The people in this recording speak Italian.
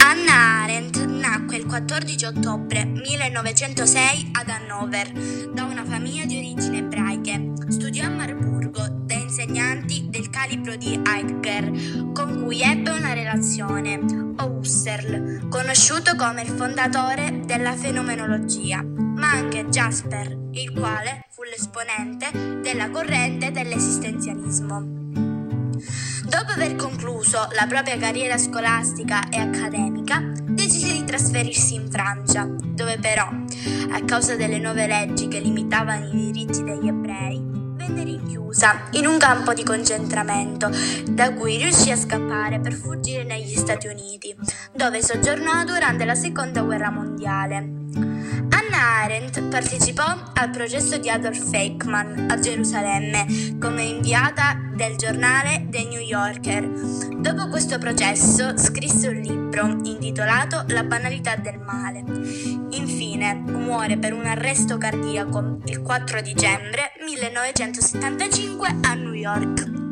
Hannah Arendt nacque il 14 ottobre 1906 ad Hannover da una famiglia di origini ebraiche. Studiò a Marburgo da insegnanti del calibro di Heidegger, con cui ebbe una relazione, o Husserl, conosciuto come il fondatore della fenomenologia, ma anche Jasper, il quale fu l'esponente della corrente dell'esistenzialismo. Dopo aver concluso la propria carriera scolastica e accademica, decise di trasferirsi in Francia, dove però, a causa delle nuove leggi che limitavano i diritti degli ebrei, venne rinchiusa in un campo di concentramento, da cui riuscì a scappare per fuggire negli Stati Uniti, dove soggiornò durante la Seconda Guerra Mondiale. Hannah Arendt partecipò al processo di Adolf Eichmann a Gerusalemme come inviata del giornale The New Yorker. Dopo questo processo scrisse un libro intitolato La banalità del male. Infine muore per un arresto cardiaco il 4 dicembre 1975 a New York.